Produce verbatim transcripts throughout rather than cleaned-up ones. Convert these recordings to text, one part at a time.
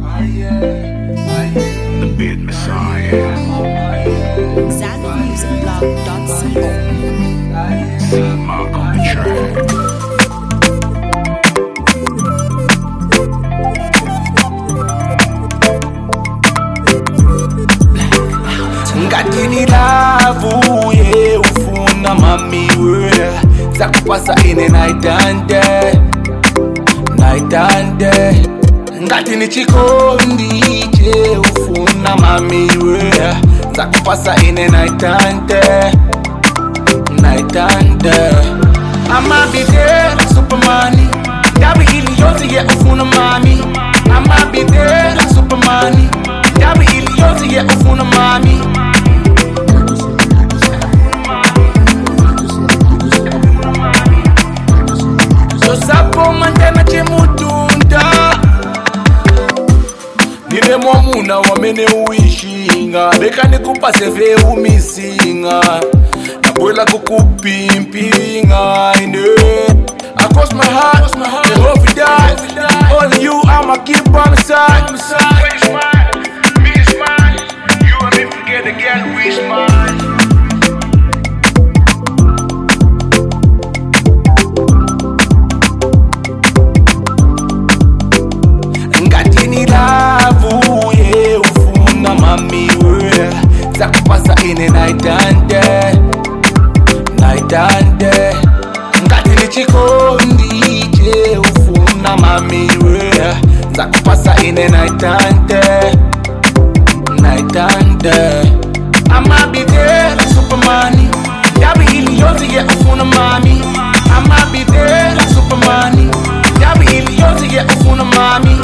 The Beat Messiah. Xander Music Blog dot co. Mark on the track. Ngatini lavu ye ufuna mami we zakupasa ine night and day, night and day. Ngatini chikondi che ufuna mami we zakupasa ine night and day, night and day. I'ma be there Superman, dabi ili yote ye ufuna mami. I'ma be there Superman, dabi ili yote ye ufuna mami. Sapo mantena chemutunda nile mwamuna wamene uishinga leka nikupa seve umisinga nabuela kukupimpinga ine across my heart, the hope you die. Only you, I'ma keep on the side. When you smile, me smile. You and me forget again, we smile. Lavu ye ufuna mami we zakupasa ine night and day, night and day. Ngatini chikondi che ufuna mami we zakupasa ine night and day, night and day. I'ma be there Superman, dabi ili yote ye ufuna mami. I'ma be there Superman, dabi ili yote ye ufuna mami.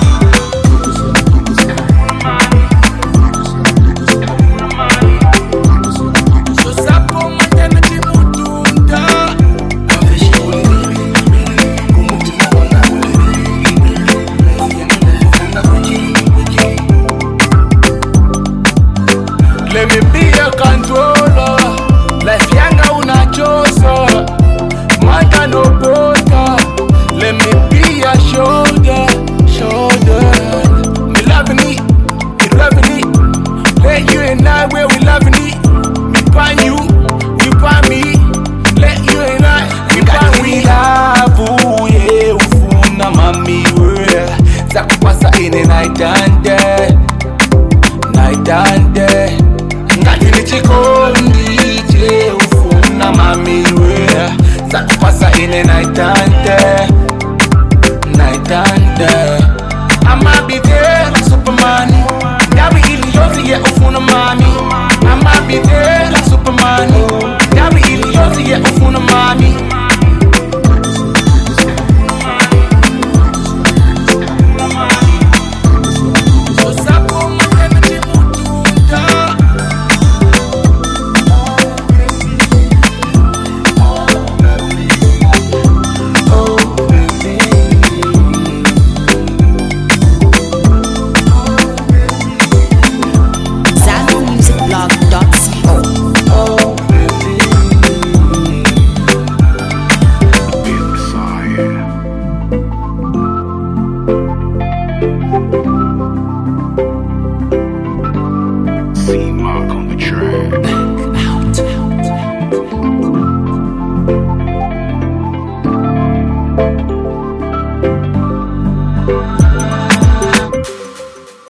Let me be your controller. Life yanga unachosa, mata no bota. Let me be your shoulder, shoulder. Me loving it, me loving it. Let you and I where we loving it. Me pan you, you pan me. Let you and I, we pan we. Lavu ye ufuna mami we zakupasa ine night and day, night and day. Ngatini chikondi che ufuna mami we zakupasa ine night and day, night and day. I'ma be there Superman, dabi ili yote ye ufuna mami. I'ma be there